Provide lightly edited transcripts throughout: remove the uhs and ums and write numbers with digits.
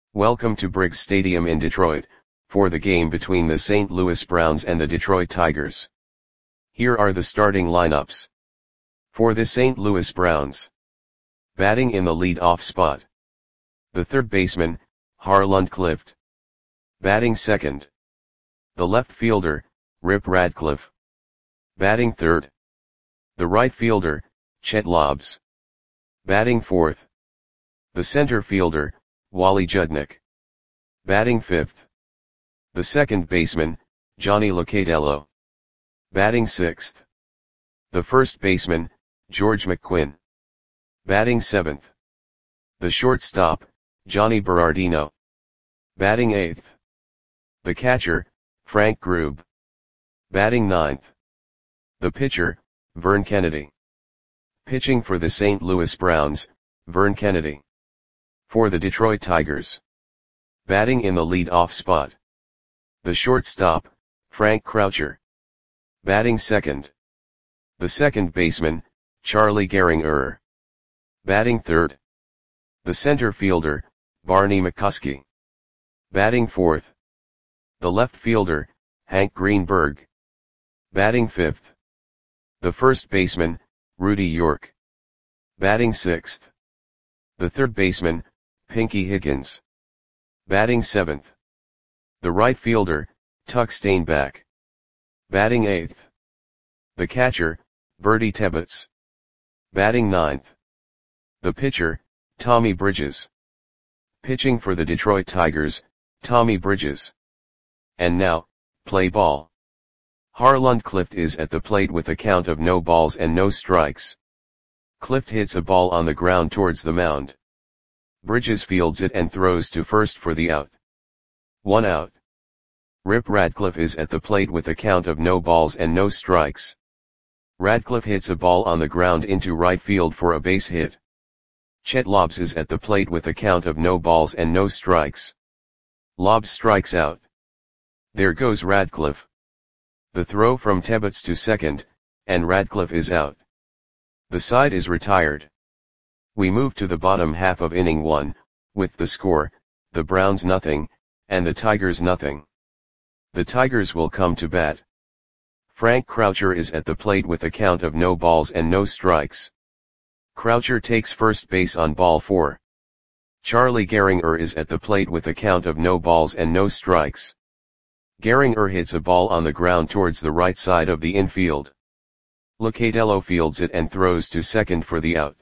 Welcome to Briggs Stadium in Detroit, for the game between the St. Louis Browns and the Detroit Tigers. Here are the starting lineups. For the St. Louis Browns. Batting in the lead-off spot. The third baseman, Harland Clift. Batting second. The left fielder, Rip Radcliffe. Batting third. The right fielder, Chet Lobbs. Batting fourth. The center fielder, Wally Judnick. Batting fifth. The second baseman, Johnny Locatello. Batting sixth. The first baseman, George McQuinn. Batting seventh. The shortstop, Johnny Berardino. Batting eighth. The catcher, Frank Grube. Batting ninth. The pitcher, Vern Kennedy. Pitching for the St. Louis Browns, Vern Kennedy. For the Detroit Tigers. Batting in the lead-off spot. The shortstop, Frank Croucher. Batting second. The second baseman, Charlie Gehringer. Batting third. The center fielder, Barney McCuskey. Batting fourth. The left fielder, Hank Greenberg. Batting fifth. The first baseman, Rudy York. Batting sixth. The third baseman, Pinky Higgins. Batting seventh. The right fielder, Tuck Steinbach. Batting eighth. The catcher, Bertie Tebbetts. Batting ninth. The pitcher, Tommy Bridges. Pitching for the Detroit Tigers, Tommy Bridges. And now, play ball. Harland Clift is at the plate with a count of no balls and no strikes. Clift hits a ball on the ground towards the mound. Bridges fields it and throws to first for the out. 1 out. Rip Radcliffe is at the plate with a count of no balls and no strikes. Radcliffe hits a ball on the ground into right field for a base hit. Chet Lobbs is at the plate with a count of no balls and no strikes. Lobbs strikes out. There goes Radcliffe. The throw from Tebbetts to second, and Radcliffe is out. The side is retired. We move to the bottom half of inning 1, with the score, the Browns nothing, and the Tigers nothing. The Tigers will come to bat. Frank Croucher is at the plate with a count of no balls and no strikes. Croucher takes first base on ball 4. Charlie Gehringer is at the plate with a count of no balls and no strikes. Gehringer hits a ball on the ground towards the right side of the infield. Locatello fields it and throws to second for the out.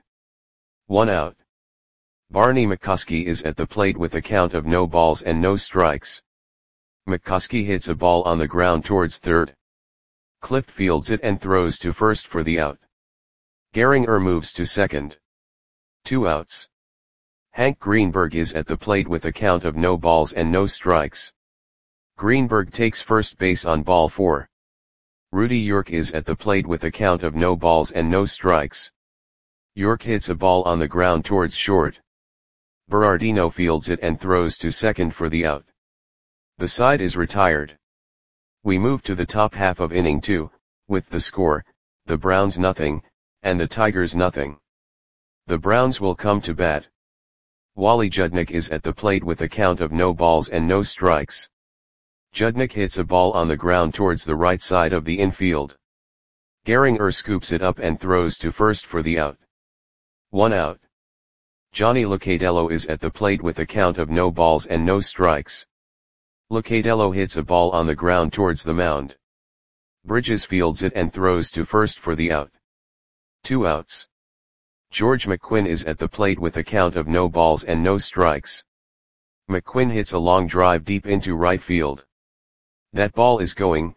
1 out. Barney McCuskey is at the plate with a count of no balls and no strikes. McCuskey hits a ball on the ground towards third. Clift fields it and throws to first for the out. Gehringer moves to second. 2 outs. Hank Greenberg is at the plate with a count of no balls and no strikes. Greenberg takes first base on ball 4. Rudy York is at the plate with a count of no balls and no strikes. York hits a ball on the ground towards short. Berardino fields it and throws to second for the out. The side is retired. We move to the top half of inning 2, with the score, the Browns nothing, and the Tigers nothing. The Browns will come to bat. Wally Judnick is at the plate with a count of no balls and no strikes. Judnick hits a ball on the ground towards the right side of the infield. Gehringer scoops it up and throws to first for the out. 1 out. Johnny Locatello is at the plate with a count of no balls and no strikes. Locatello hits a ball on the ground towards the mound. Bridges fields it and throws to first for the out. 2 outs. George McQuinn is at the plate with a count of no balls and no strikes. McQuinn hits a long drive deep into right field. That ball is gone.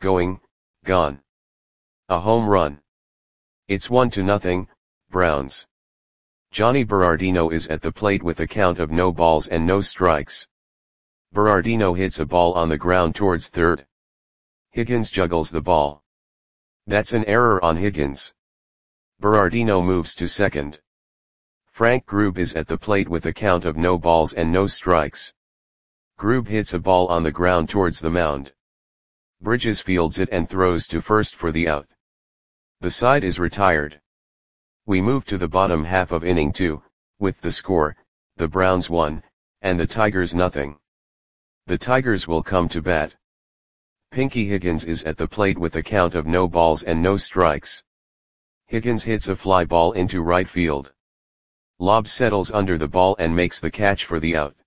A home run. It's 1-0, Browns. Johnny Berardino is at the plate with a count of no balls and no strikes. Berardino hits a ball on the ground towards third. Higgins juggles the ball. That's an error on Higgins. Berardino moves to second. Frank Grube is at the plate with a count of no balls and no strikes. Grube hits a ball on the ground towards the mound. Bridges fields it and throws to first for the out. The side is retired. We move to the bottom half of inning 2, with the score, the Browns 1, and the Tigers nothing. The Tigers will come to bat. Pinky Higgins is at the plate with a count of no balls and no strikes. Higgins hits a fly ball into right field. Lobb settles under the ball and makes the catch for the out.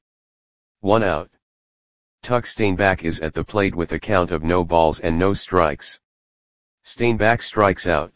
1 out. Tuck Steinbach is at the plate with a count of no balls and no strikes. Steinbach strikes out.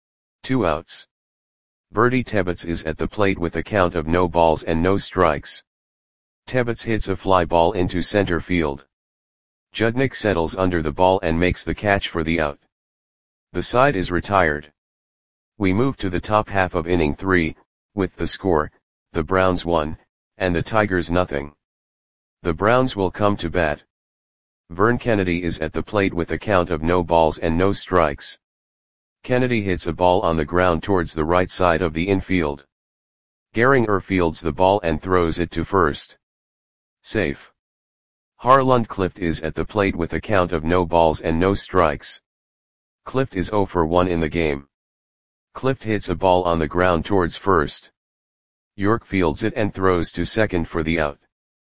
2 outs. Bertie Tebbets is at the plate with a count of no balls and no strikes. Tebbets hits a fly ball into center field. Judnick settles under the ball and makes the catch for the out. The side is retired. We move to the top half of inning 3, with the score, the Browns 1, and the Tigers nothing. The Browns will come to bat. Vern Kennedy is at the plate with a count of no balls and no strikes. Kennedy hits a ball on the ground towards the right side of the infield. Gehringer fields the ball and throws it to first. Safe. Harlund Clift is at the plate with a count of no balls and no strikes. Clift is 0 for 1 in the game. Clift hits a ball on the ground towards first. York fields it and throws to second for the out.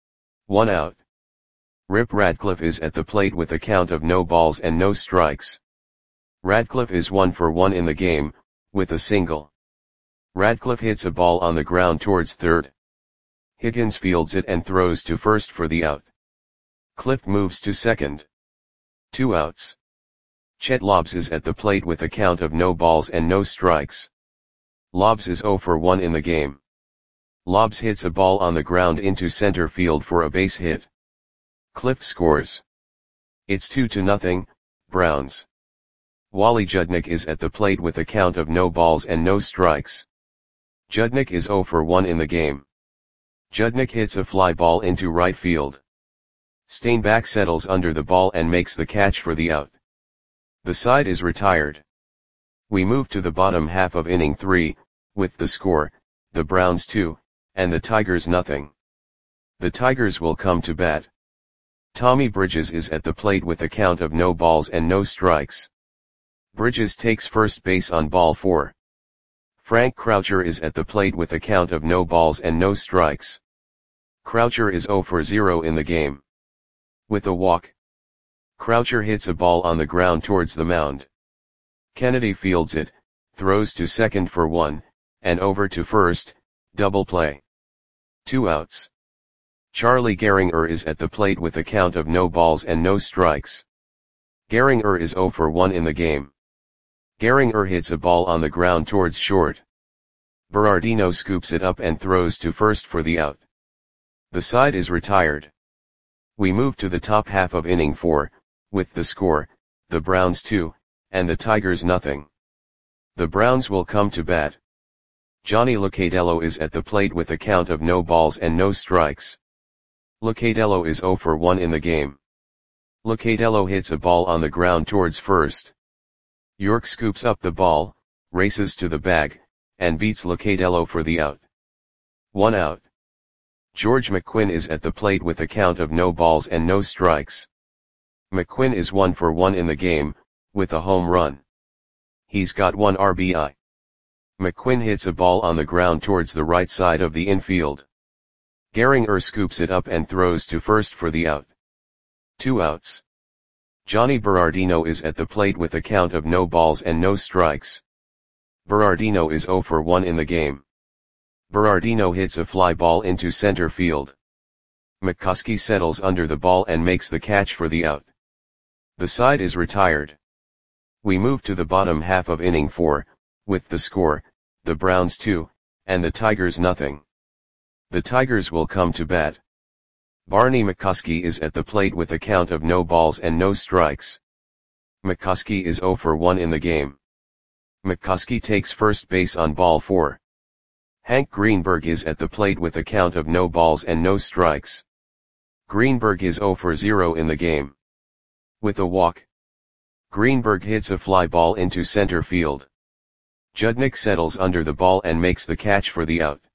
1 out. Rip Radcliffe is at the plate with a count of no balls and no strikes. Radcliffe is 1 for 1 in the game, with a single. Radcliffe hits a ball on the ground towards third. Higgins fields it and throws to first for the out. Clift moves to second. 2 outs. Chet Lobbs is at the plate with a count of no balls and no strikes. Lobbs is 0 for 1 in the game. Lobbs hits a ball on the ground into center field for a base hit. Clift scores. It's 2-0, Browns. Wally Judnick is at the plate with a count of no balls and no strikes. Judnick is 0 for 1 in the game. Judnick hits a fly ball into right field. Steinbach settles under the ball and makes the catch for the out. The side is retired. We move to the bottom half of inning 3, with the score, the Browns 2, and the Tigers nothing. The Tigers will come to bat. Tommy Bridges is at the plate with a count of no balls and no strikes. Bridges takes first base on ball 4. Frank Croucher is at the plate with a count of no balls and no strikes. Croucher is 0 for 0 in the game. With a walk. Croucher hits a ball on the ground towards the mound. Kennedy fields it, throws to second for 1, and over to first, double play. 2 outs. Charlie Gehringer is at the plate with a count of no balls and no strikes. Gehringer is 0 for 1 in the game. Gehringer hits a ball on the ground towards short. Berardino scoops it up and throws to first for the out. The side is retired. We move to the top half of inning 4, with the score, the Browns 2, and the Tigers nothing. The Browns will come to bat. Johnny Locatello is at the plate with a count of no balls and no strikes. Locatello is 0 for 1 in the game. Locatello hits a ball on the ground towards first. York scoops up the ball, races to the bag, and beats Locatello for the out. 1 out. George McQuinn is at the plate with a count of no balls and no strikes. McQuinn is 1 for 1 in the game, with a home run. He's got 1 RBI. McQuinn hits a ball on the ground towards the right side of the infield. Gehringer scoops it up and throws to first for the out. 2 outs. Johnny Berardino is at the plate with a count of no balls and no strikes. Berardino is 0 for 1 in the game. Berardino hits a fly ball into center field. McCoskey settles under the ball and makes the catch for the out. The side is retired. We move to the bottom half of inning 4, with the score, the Browns 2, and the Tigers nothing. The Tigers will come to bat. Barney McCoskey is at the plate with a count of no balls and no strikes. McCoskey is 0 for 1 in the game. McCoskey takes first base on ball 4. Hank Greenberg is at the plate with a count of no balls and no strikes. Greenberg is 0 for 0 in the game. With a walk. Greenberg hits a fly ball into center field. Judnick settles under the ball and makes the catch for the out.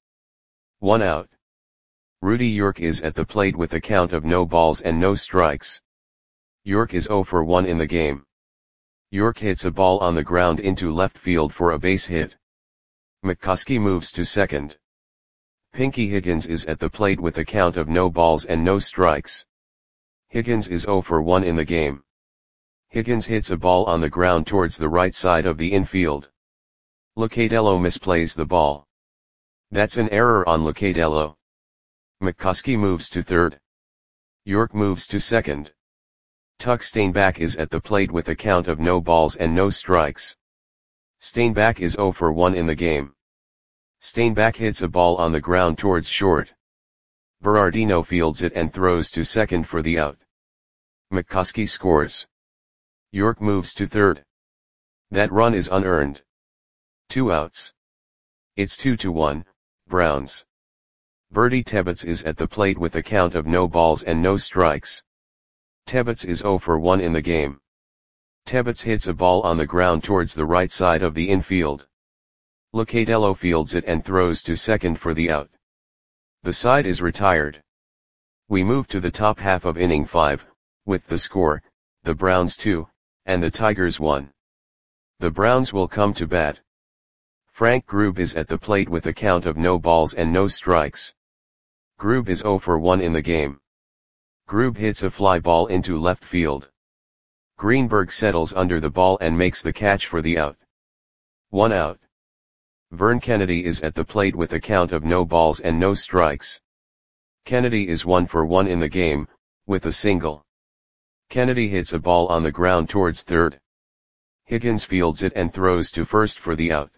1 out. Rudy York is at the plate with a count of no balls and no strikes. York is 0 for 1 in the game. York hits a ball on the ground into left field for a base hit. McCoskey moves to second. Pinky Higgins is at the plate with a count of no balls and no strikes. Higgins is 0 for 1 in the game. Higgins hits a ball on the ground towards the right side of the infield. Locatello misplays the ball. That's an error on Locatello. McCoskey moves to third. York moves to second. Tuck Steinbach is at the plate with a count of no balls and no strikes. Steinbach is 0 for 1 in the game. Steinbach hits a ball on the ground towards short. Berardino fields it and throws to second for the out. McCoskey scores. York moves to third. That run is unearned. 2 outs. It's 2-1, Browns. Bertie Tebbets is at the plate with a count of no balls and no strikes. Tebbets is 0 for 1 in the game. Tebbets hits a ball on the ground towards the right side of the infield. Locatello fields it and throws to second for the out. The side is retired. We move to the top half of inning 5, with the score, the Browns 2, and the Tigers 1. The Browns will come to bat. Frank Grube is at the plate with a count of no balls and no strikes. Grube is 0 for 1 in the game. Grube hits a fly ball into left field. Greenberg settles under the ball and makes the catch for the out. 1 out. Vern Kennedy is at the plate with a count of no balls and no strikes. Kennedy is 1 for 1 in the game, with a single. Kennedy hits a ball on the ground towards third. Higgins fields it and throws to first for the out.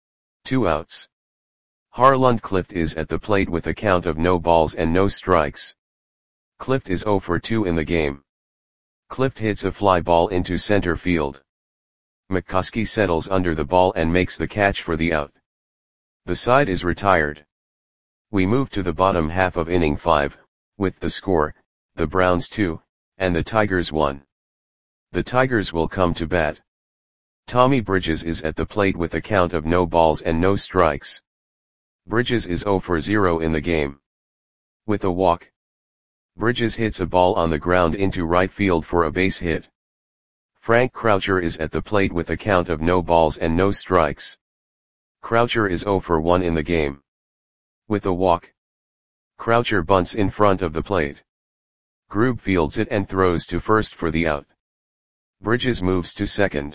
2 outs. Harland Clift is at the plate with a count of no balls and no strikes. Clift is 0 for 2 in the game. Clift hits a fly ball into center field. McCoskey settles under the ball and makes the catch for the out. The side is retired. We move to the bottom half of inning 5, with the score, the Browns 2, and the Tigers 1. The Tigers will come to bat. Tommy Bridges is at the plate with a count of no balls and no strikes. Bridges is 0 for 0 in the game. With a walk. Bridges hits a ball on the ground into right field for a base hit. Frank Croucher is at the plate with a count of no balls and no strikes. Croucher is 0 for 1 in the game. With a walk. Croucher bunts in front of the plate. Grube fields it and throws to first for the out. Bridges moves to second.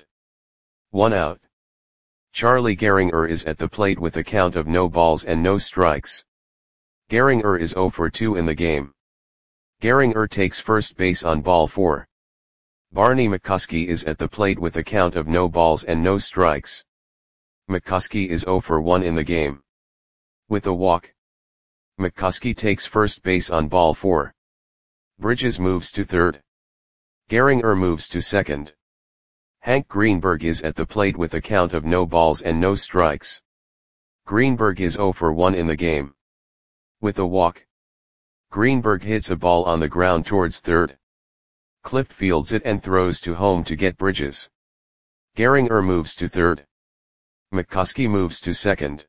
1 out. Charlie Gehringer is at the plate with a count of no balls and no strikes. Gehringer is 0 for 2 in the game. Gehringer takes first base on ball 4. Barney McCoskey is at the plate with a count of no balls and no strikes. McCoskey is 0 for 1 in the game. With a walk. McCoskey takes first base on ball 4. Bridges moves to third. Gehringer moves to second. Hank Greenberg is at the plate with a count of no balls and no strikes. Greenberg is 0 for 1 in the game. With a walk. Greenberg hits a ball on the ground towards third. Clift fields it and throws to home to get Bridges. Gehringer moves to third. McCoskey moves to second.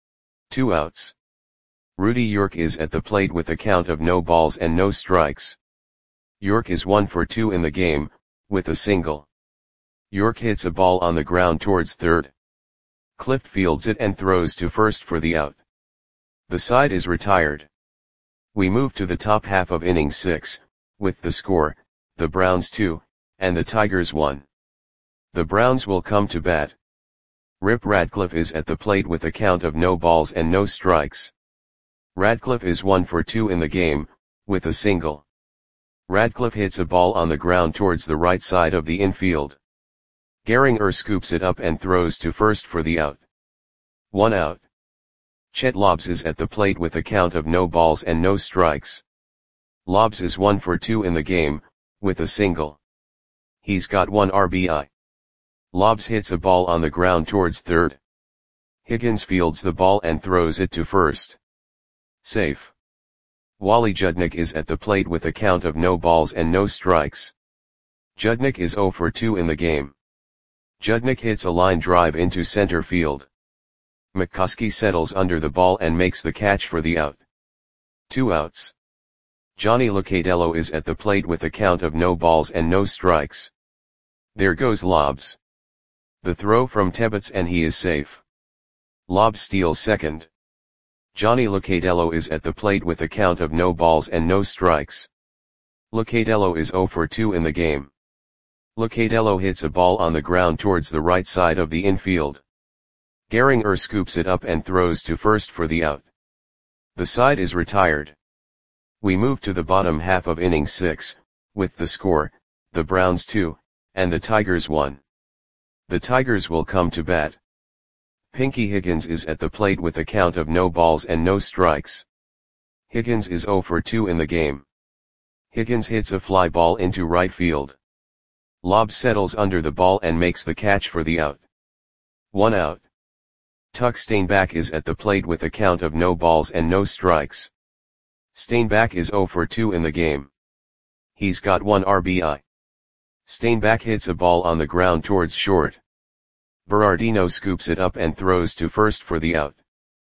2 outs. Rudy York is at the plate with a count of no balls and no strikes. York is 1 for 2 in the game, with a single. York hits a ball on the ground towards third. Clift fields it and throws to first for the out. The side is retired. We move to the top half of inning 6, with the score, the Browns 2, and the Tigers 1. The Browns will come to bat. Rip Radcliffe is at the plate with a count of no balls and no strikes. Radcliffe is 1 for 2 in the game, with a single. Radcliffe hits a ball on the ground towards the right side of the infield. Gehringer scoops it up and throws to first for the out. 1 out. Chet Lobbs is at the plate with a count of no balls and no strikes. Lobbs is 1 for 2 in the game, with a single. He's got 1 RBI. Lobbs hits a ball on the ground towards third. Higgins fields the ball and throws it to first. Safe. Wally Judnick is at the plate with a count of no balls and no strikes. Judnick is 0 for 2 in the game. Judnick hits a line drive into center field. McCoskey settles under the ball and makes the catch for the out. 2 outs. Johnny Locatello is at the plate with a count of no balls and no strikes. There goes Lobbs. The throw from Tebbets and he is safe. Lobbs steals second. Johnny Locatello is at the plate with a count of no balls and no strikes. Locatello is 0 for 2 in the game. Locatello hits a ball on the ground towards the right side of the infield. Gehringer scoops it up and throws to first for the out. The side is retired. We move to the bottom half of inning 6, with the score, the Browns 2, and the Tigers 1. The Tigers will come to bat. Pinky Higgins is at the plate with a count of no balls and no strikes. Higgins is 0 for 2 in the game. Higgins hits a fly ball into right field. Lob settles under the ball and makes the catch for the out. 1 out. Tuck Steinbach is at the plate with a count of no balls and no strikes. Steinbach is 0 for 2 in the game. He's got 1 RBI. Steinbach hits a ball on the ground towards short. Berardino scoops it up and throws to first for the out.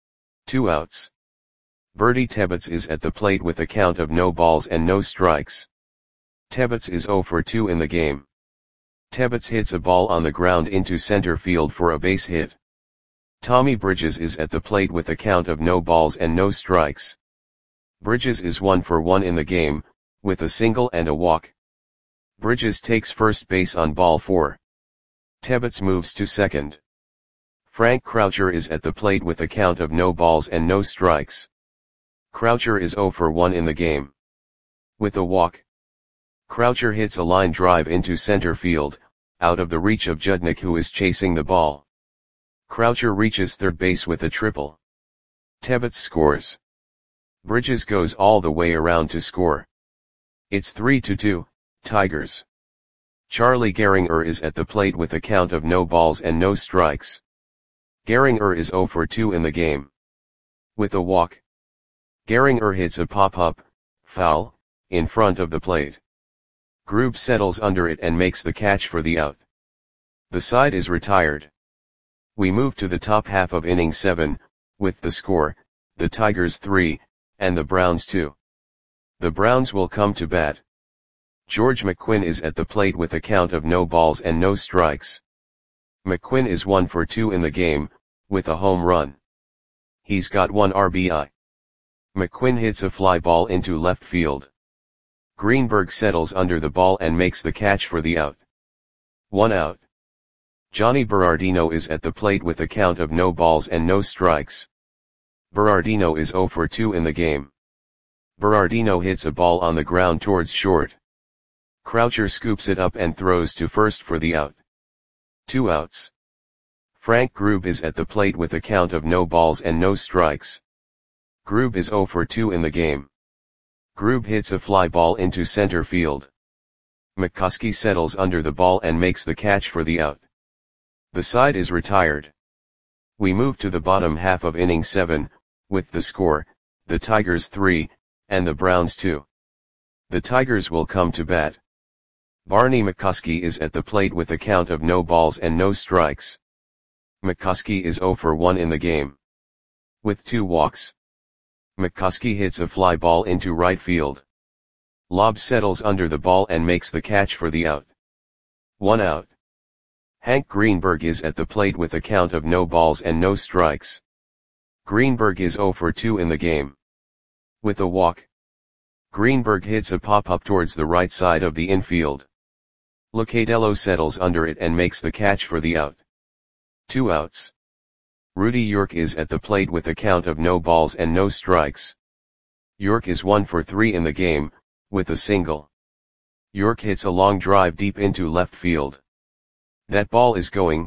2 outs. Bertie Tebbetts is at the plate with a count of no balls and no strikes. Tebbetts is 0 for 2 in the game. Tebbetts hits a ball on the ground into center field for a base hit. Tommy Bridges is at the plate with a count of no balls and no strikes. Bridges is 1 for 1 in the game, with a single and a walk. Bridges takes first base on ball 4. Tebbetts moves to second. Frank Croucher is at the plate with a count of no balls and no strikes. Croucher is 0 for 1 in the game. With a walk. Croucher hits a line drive into center field, out of the reach of Judnick, who is chasing the ball. Croucher reaches third base with a triple. Tebbetts scores. Bridges goes all the way around to score. It's 3-2, Tigers. Charlie Gehringer is at the plate with a count of no balls and no strikes. Gehringer is 0 for 2 in the game. With a walk. Gehringer hits a pop-up, foul, in front of the plate. Grube settles under it and makes the catch for the out. The side is retired. We move to the top half of inning 7, with the score, the Tigers 3, and the Browns 2. The Browns will come to bat. George McQuinn is at the plate with a count of no balls and no strikes. McQuinn is 1 for 2 in the game, with a home run. He's got 1 RBI. McQuinn hits a fly ball into left field. Greenberg settles under the ball and makes the catch for the out. 1 out. Johnny Berardino is at the plate with a count of no balls and no strikes. Berardino is 0 for 2 in the game. Berardino hits a ball on the ground towards short. Croucher scoops it up and throws to first for the out. 2 outs. Frank Grube is at the plate with a count of no balls and no strikes. Grube is 0 for 2 in the game. Grube hits a fly ball into center field. McCuskey settles under the ball and makes the catch for the out. The side is retired. We move to the bottom half of inning 7, with the score, the Tigers 3, and the Browns 2. The Tigers will come to bat. Barney McCuskey is at the plate with a count of no balls and no strikes. McCuskey is 0 for 1 in the game. With 2 walks. McCuskey hits a fly ball into right field. Lob settles under the ball and makes the catch for the out. 1 out. Hank Greenberg is at the plate with a count of no balls and no strikes. Greenberg is 0 for 2 in the game. With a walk. Greenberg hits a pop-up towards the right side of the infield. Locatello settles under it and makes the catch for the out. 2 outs. Rudy York is at the plate with a count of no balls and no strikes. York is 1 for 3 in the game, with a single. York hits a long drive deep into left field. That ball is going,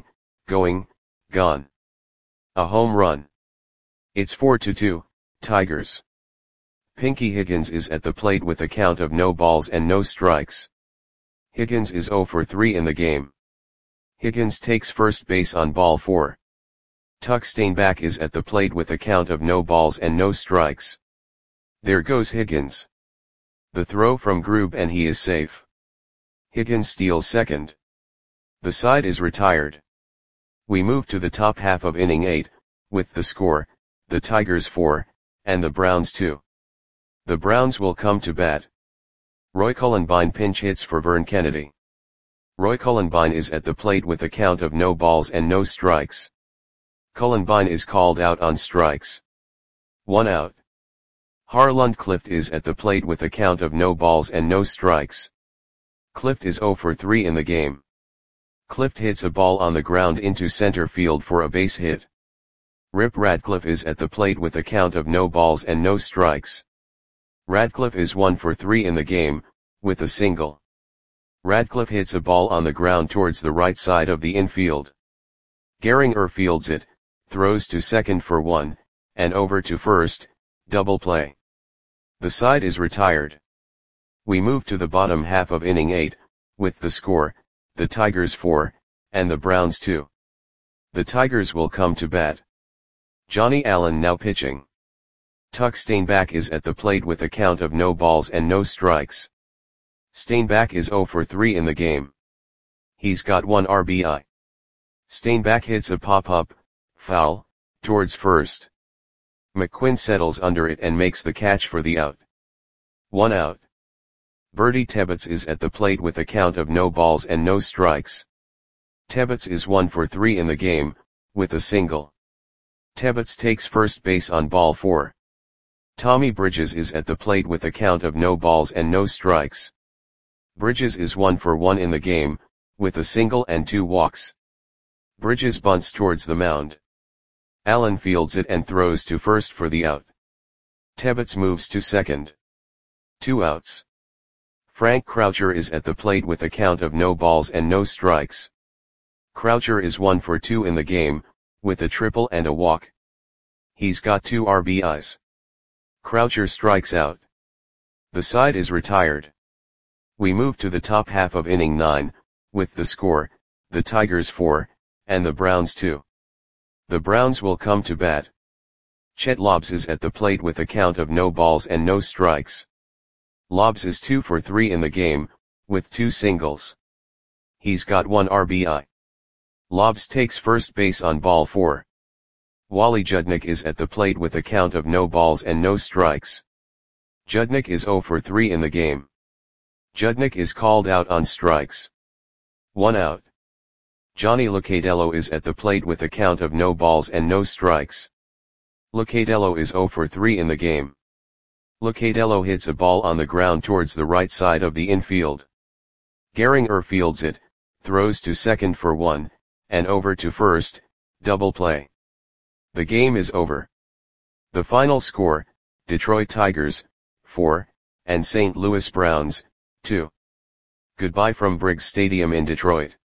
gone. A home run. It's 4-2, Tigers. Pinky Higgins is at the plate with a count of no balls and no strikes. Higgins is 0 for 3 in the game. Higgins takes first base on ball 4. Tuck Steinbach is at the plate with a count of no balls and no strikes. There goes Higgins. The throw from Grube and he is safe. Higgins steals second. The side is retired. We move to the top half of inning 8, with the score, the Tigers 4, and the Browns 2. The Browns will come to bat. Roy Cullenbine pinch hits for Vern Kennedy. Roy Cullenbine is at the plate with a count of no balls and no strikes. Cullenbine is called out on strikes. 1 out. Harlund Clift is at the plate with a count of no balls and no strikes. Clift is 0 for 3 in the game. Clift hits a ball on the ground into center field for a base hit. Rip Radcliffe is at the plate with a count of no balls and no strikes. Radcliffe is 1 for 3 in the game, with a single. Radcliffe hits a ball on the ground towards the right side of the infield. Gehringer fields it, throws to second for 1, and over to first, double play. The side is retired. We move to the bottom half of inning 8, with the score, the Tigers 4, and the Browns 2. The Tigers will come to bat. Johnny Allen now pitching. Tuck Steinbach is at the plate with a count of no balls and no strikes. Steinbach is 0 for 3 in the game. He's got 1 RBI. Steinbach hits a pop-up, foul, towards first. McQuinn settles under it and makes the catch for the out. 1 out. Bertie Tebbetts is at the plate with a count of no balls and no strikes. Tebbetts is 1 for 3 in the game, with a single. Tebbetts takes first base on ball 4. Tommy Bridges is at the plate with a count of no balls and no strikes. Bridges is 1 for 1 in the game, with a single and 2 walks. Bridges bunts towards the mound. Allen fields it and throws to first for the out. Tebbetts moves to second. 2 outs. Frank Croucher is at the plate with a count of no balls and no strikes. Croucher is 1 for 2 in the game, with a triple and a walk. He's got 2 RBIs. Croucher strikes out. The side is retired. We move to the top half of inning 9, with the score, the Tigers 4, and the Browns 2. The Browns will come to bat. Chet Lobbs is at the plate with a count of no balls and no strikes. Lobbs is 2 for 3 in the game, with 2 singles. He's got 1 RBI. Lobbs takes first base on ball 4. Wally Judnick is at the plate with a count of no balls and no strikes. Judnick is 0 for 3 in the game. Judnick is called out on strikes. 1 out. Johnny Locadello is at the plate with a count of no balls and no strikes. Locadello is 0 for 3 in the game. Locadello hits a ball on the ground towards the right side of the infield. Gehringer fields it, throws to second for 1, and over to first, double play. The game is over. The final score, Detroit Tigers, 4, and St. Louis Browns, 2. Goodbye from Briggs Stadium in Detroit.